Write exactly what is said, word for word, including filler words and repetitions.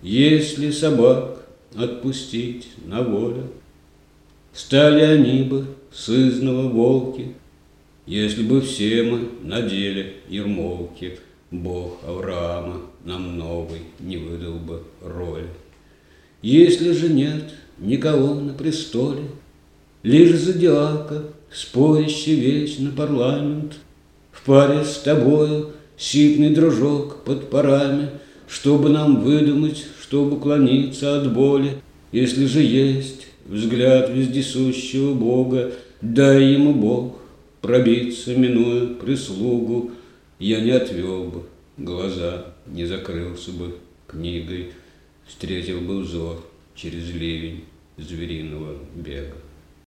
Если собак отпустить на волю, стали они бы сызнова волки. Если бы все мы надели ермолки, Бог Авраама нам новый не выдал бы роли. Если же нет никого на престоле, лишь зодиака, спорящий вечно парламент, в паре с тобою ситный дружок под парами, чтобы нам выдумать, чтобы уклониться от боли. Если же есть взгляд вездесущего Бога, дай ему Бог пробиться, минуя прислугу. Я не отвел бы глаза, не закрылся бы книгой, встретил бы взор через ливень звериного бега.